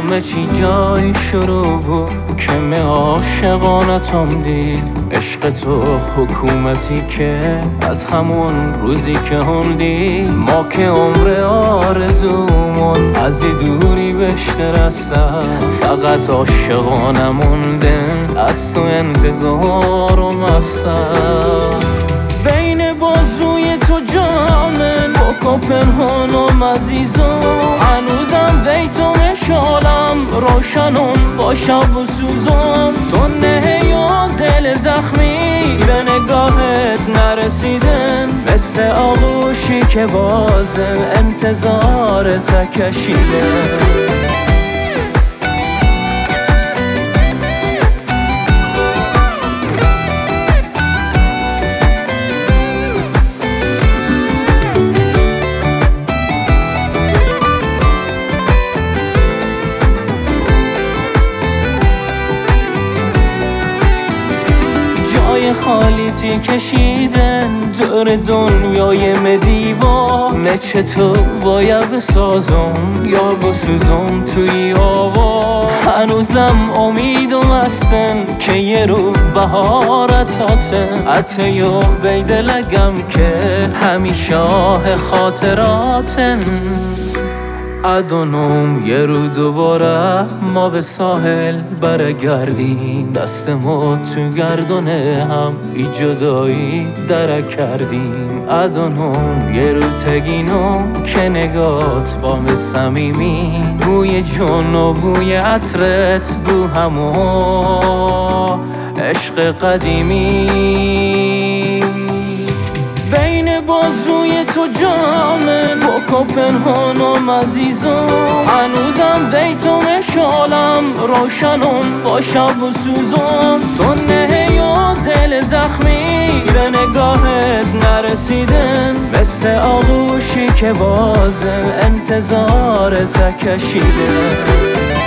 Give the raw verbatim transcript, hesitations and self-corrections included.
همه چی جای شروع بود که می عاشقانتم دید. عشق تو حکومتی که از همون روزی که هندی ما که عمر آرزومون از دوری بهش رسن. فقط عاشقانه موندن از تو انتظارم هستن. بین بازوی تو جامن با پنهانم عزیزم، هنوزم بیتو مشالم روشنم با شب و سوزم. تو نه یا دل زخمی به نگاهت نرسیدن، مثل آغوشی که بازم انتظار تکشیده. خالیتی کشیدن دور دنیای مدیوا، نه چطور باید بسازم یا بسوزم توی هوا. هنوزم امیدم هستن که یه رو بهارتاتن، حتی یا بیدلگم که همیشه خاطراتن. ادونم یه رو دوباره ما به ساحل برگردیم، دست ما تو گردونه هم ای جدایی درک کردیم. ادونم یه رو تگینم که نگات با به صمیمی، بوی جون و بوی عطرت بو همو عشق قدیمی. بین بازوی تو جامن با پنهانم عزیزم، هنوزم بیتو مشالم روشنم با شب و سوزم. تو نه یا دل زخمی به نگاهت نرسیدن، مثل آغوشی که بازم انتظار تکشیده.